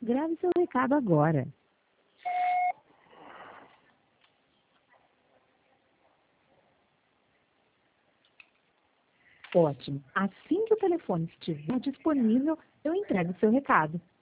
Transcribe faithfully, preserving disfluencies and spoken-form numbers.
Grave seu recado agora. Ótimo. Assim que o telefone estiver disponível, eu entrego o seu recado.